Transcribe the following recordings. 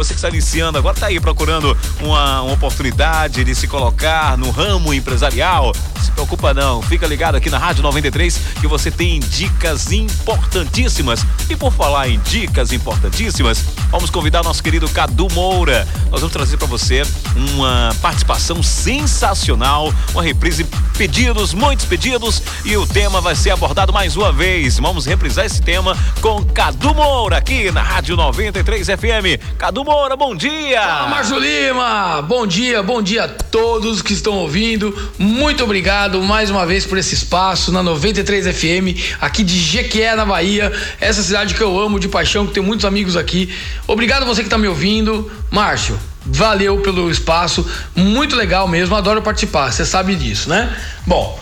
Você que está iniciando agora, está aí procurando uma oportunidade de se colocar no ramo empresarial. Não se preocupa não, fica ligado aqui na Rádio 93 que você tem dicas importantíssimas. E por falar em dicas importantíssimas, vamos convidar nosso querido Cadu Moura. Nós vamos trazer para você uma participação sensacional, uma reprise, pedidos, muitos pedidos, e o tema vai ser abordado mais uma vez. Vamos reprisar esse tema com Cadu Moura aqui na Rádio 93 FM. Cadu Moura, bom dia! Fala, Márcio Lima! Bom dia a todos que estão ouvindo. Muito obrigado mais uma vez por esse espaço na 93 FM, aqui de Jequié, na Bahia, essa cidade que eu amo de paixão, que tenho muitos amigos aqui. Obrigado a você que está me ouvindo. Márcio, valeu pelo espaço, muito legal mesmo, adoro participar, você sabe disso, né? Bom,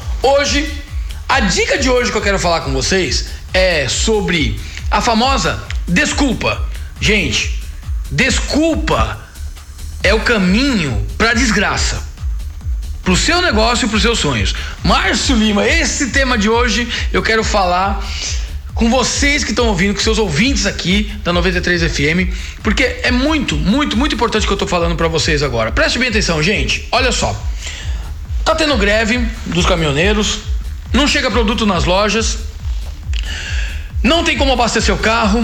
a dica de hoje que eu quero falar com vocês é sobre a famosa desculpa. Gente, desculpa é o caminho para a desgraça, pro seu negócio e pros seus sonhos. Márcio Lima, esse tema de hoje eu quero falar com vocês que estão ouvindo, com seus ouvintes aqui da 93 FM, porque é muito importante o que eu tô falando para vocês agora. Preste bem atenção, gente. Olha só, tá tendo greve dos caminhoneiros, não chega produto nas lojas, não tem como abastecer o carro,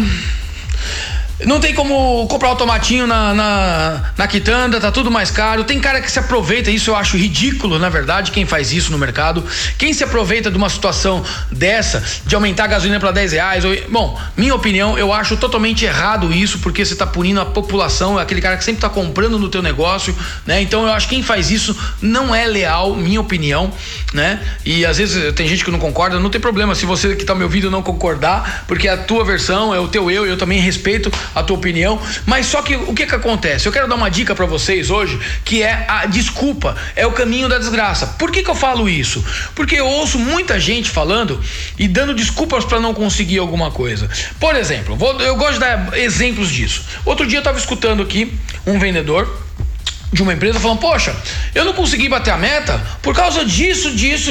não tem como comprar o tomatinho na quitanda, tá tudo mais caro. Tem cara que se aproveita, isso eu acho ridículo, na verdade, quem faz isso no mercado. Quem se aproveita de uma situação dessa, de aumentar a gasolina para R$10, bom, minha opinião, eu acho totalmente errado isso, porque você tá punindo a população, aquele cara que sempre tá comprando no teu negócio, né? Então eu acho que quem faz isso não é leal, minha opinião, né? E às vezes tem gente que não concorda, não tem problema se você que tá me ouvindo não concordar, porque é a tua versão, é o teu eu também respeito a tua opinião, mas só que o que acontece? Eu quero dar uma dica para vocês hoje, que é a desculpa é o caminho da desgraça. Por que eu falo isso? Porque eu ouço muita gente falando e dando desculpas para não conseguir alguma coisa. Por exemplo, eu gosto de dar exemplos disso. Outro dia eu estava escutando aqui um vendedor de uma empresa falando: poxa, eu não consegui bater a meta por causa disso.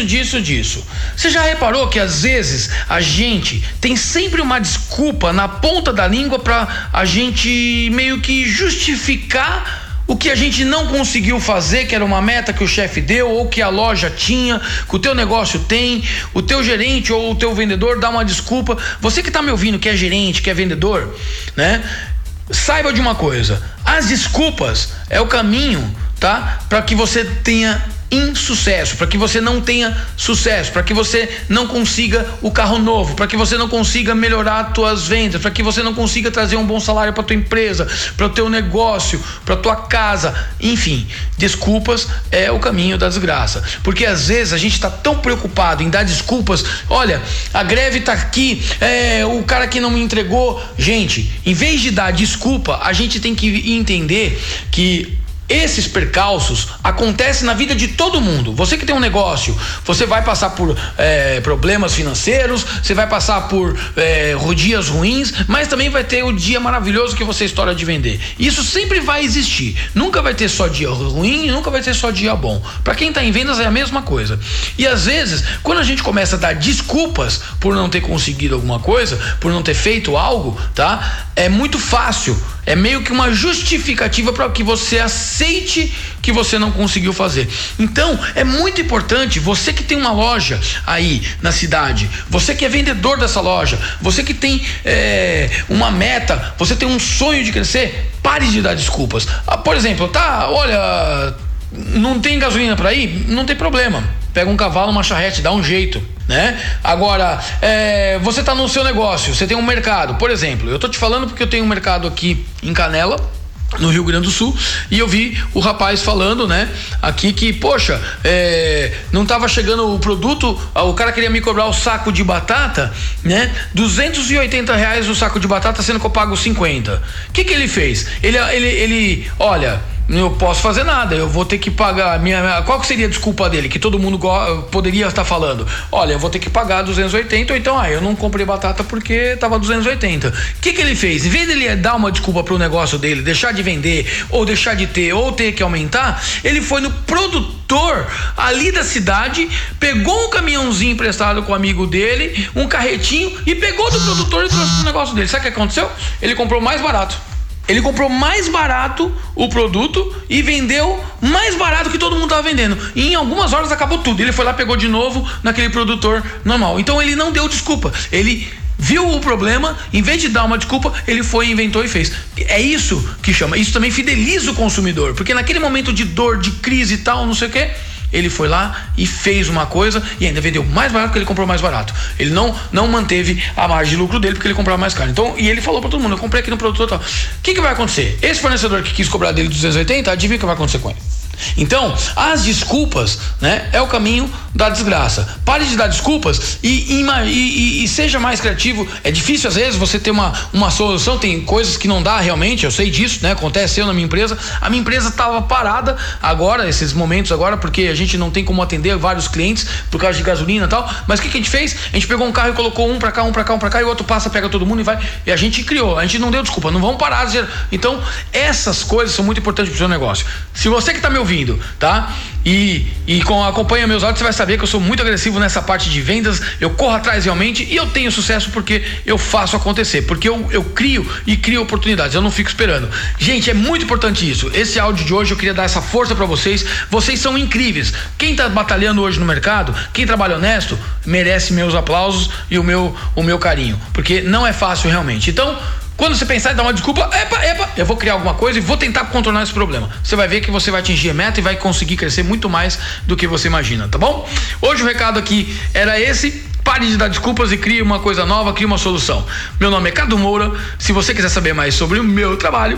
Você já reparou que às vezes a gente tem sempre uma desculpa na ponta da língua pra a gente meio que justificar o que a gente não conseguiu fazer, que era uma meta que o chefe deu, ou que a loja tinha, que o teu negócio tem, o teu gerente ou o teu vendedor dá uma desculpa. Você que tá me ouvindo, que é gerente, que é vendedor, né? Saiba de uma coisa: as desculpas é o caminho, tá? Para que você tenha insucesso, para que você não tenha sucesso, para que você não consiga o carro novo, para que você não consiga melhorar as tuas vendas, para que você não consiga trazer um bom salário para tua empresa, para o teu negócio, para tua casa. Enfim, desculpas é o caminho da desgraça, porque às vezes a gente está tão preocupado em dar desculpas. Olha, a greve tá aqui, o cara que não me entregou. Gente, em vez de dar desculpa, a gente tem que entender que esses percalços acontecem na vida de todo mundo. Você que tem um negócio, você vai passar por problemas financeiros, você vai passar por dias ruins, mas também vai ter o dia maravilhoso que você estoura de vender. Isso sempre vai existir. Nunca vai ter só dia ruim e nunca vai ter só dia bom. Para quem tá em vendas é a mesma coisa. E às vezes, quando a gente começa a dar desculpas por não ter conseguido alguma coisa, por não ter feito algo, tá? É muito fácil. É meio que uma justificativa para que você aceite que você não conseguiu fazer. Então, é muito importante, você que tem uma loja aí na cidade, você que é vendedor dessa loja, você que tem uma meta, você tem um sonho de crescer, pare de dar desculpas. Por exemplo, olha, não tem gasolina para ir? Não tem problema. Pega um cavalo, uma charrete, dá um jeito, né? Agora, você tá no seu negócio, você tem um mercado, por exemplo, eu tô te falando porque eu tenho um mercado aqui em Canela, no Rio Grande do Sul, e eu vi o rapaz falando, né, aqui que, poxa, não tava chegando o produto, o cara queria me cobrar o saco de batata, né, R$280 o saco de batata, sendo que eu pago 50. O que ele fez? Ele olha, não posso fazer nada, eu vou ter que pagar qual que seria a desculpa dele, que todo mundo poderia estar falando? Olha, eu vou ter que pagar 280, ou então, eu não comprei batata porque tava 280. O que ele fez? Em vez dele dar uma desculpa pro negócio dele, deixar de vender, ou deixar de ter, ou ter que aumentar, ele foi no produtor ali da cidade, pegou um caminhãozinho emprestado com um amigo dele, um carretinho, e pegou do produtor e trouxe pro negócio dele. Sabe o que aconteceu? Ele comprou mais barato. Ele comprou mais barato o produto e vendeu mais barato que todo mundo estava vendendo. E em algumas horas acabou tudo. Ele foi lá, pegou de novo naquele produtor normal. Então ele não deu desculpa. Ele viu o problema, em vez de dar uma desculpa, ele foi, inventou e fez. É isso que chama. Isso também fideliza o consumidor. Porque naquele momento de dor, de crise e tal, não sei o quê, ele foi lá e fez uma coisa e ainda vendeu mais barato porque ele comprou mais barato. Ele não manteve a margem de lucro dele porque ele comprava mais caro. Então, e ele falou para todo mundo: eu comprei aqui no produtor tal. O que vai acontecer? Esse fornecedor que quis cobrar dele 280, adivinha o que vai acontecer com ele? Então, as desculpas, né, é o caminho da desgraça. Pare de dar desculpas e seja mais criativo. É difícil às vezes você ter uma solução, tem coisas que não dá realmente, eu sei disso, né? Aconteceu na minha empresa. A minha empresa estava parada agora, esses momentos agora, porque a gente não tem como atender vários clientes por causa de gasolina e tal. Mas o que a gente fez? A gente pegou um carro e colocou um pra cá, e o outro passa, pega todo mundo e vai. E a gente criou, a gente não deu desculpa, não vamos parar. Então, essas coisas são muito importantes pro seu negócio. Se você que tá me ouvindo, tá? Acompanha meus áudios, você vai saber que eu sou muito agressivo nessa parte de vendas, eu corro atrás realmente e eu tenho sucesso porque eu faço acontecer, porque eu crio oportunidades, eu não fico esperando. Gente, é muito importante isso. Esse áudio de hoje eu queria dar essa força pra vocês. Vocês são incríveis. Quem tá batalhando hoje no mercado, quem trabalha honesto, merece meus aplausos e o meu carinho, porque não é fácil realmente. Então, quando você pensar em dar uma desculpa, eu vou criar alguma coisa e vou tentar contornar esse problema. Você vai ver que você vai atingir a meta e vai conseguir crescer muito mais do que você imagina, tá bom? Hoje o recado aqui era esse. Pare de dar desculpas e crie uma coisa nova, crie uma solução. Meu nome é Cadu Moura. Se você quiser saber mais sobre o meu trabalho,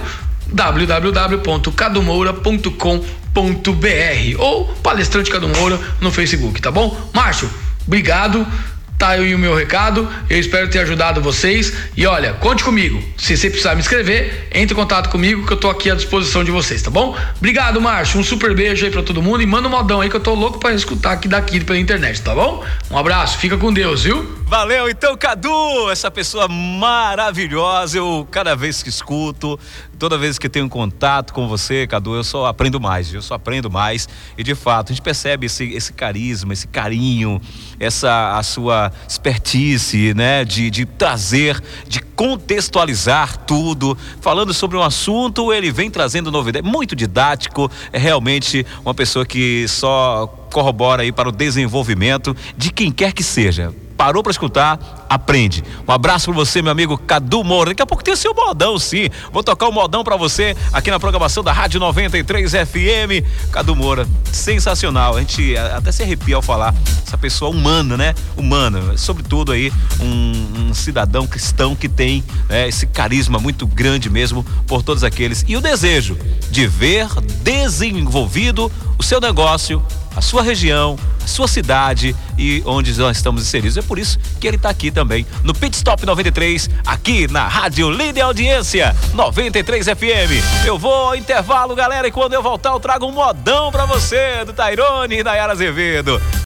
www.cadumoura.com.br ou Palestrante Cadu Moura no Facebook, tá bom? Márcio, obrigado. Tá aí o meu recado, eu espero ter ajudado vocês e olha, conte comigo, se você precisar me escrever, entre em contato comigo que eu tô aqui à disposição de vocês, tá bom? Obrigado, Márcio, um super beijo aí pra todo mundo e manda um modão aí que eu tô louco pra escutar daqui pela internet, tá bom? Um abraço, fica com Deus, viu? Valeu, então, Cadu, essa pessoa maravilhosa, eu cada vez que escuto, toda vez que tenho contato com você, Cadu, eu só aprendo mais e de fato, a gente percebe esse carisma, esse carinho, a sua expertise, né, de trazer, de contextualizar tudo, falando sobre um assunto, ele vem trazendo novidade, muito didático, é realmente uma pessoa que só corrobora aí para o desenvolvimento de quem quer que seja. Parou para escutar, aprende. Um abraço para você, meu amigo Cadu Moura. Daqui a pouco tem o seu modão, sim. Vou tocar o modão para você aqui na programação da Rádio 93 FM. Cadu Moura, sensacional. A gente até se arrepia ao falar. Essa pessoa humana, né? Humana. Sobretudo aí, um cidadão cristão que tem esse carisma muito grande mesmo por todos aqueles. E o desejo de ver desenvolvido o seu negócio, a sua região, a sua cidade e onde nós estamos inseridos. É por isso que ele está aqui também no Pit Stop 93, aqui na Rádio Líder Audiência 93 FM. Eu vou ao intervalo, galera, e quando eu voltar eu trago um modão para você do Tairone e Nayara Azevedo.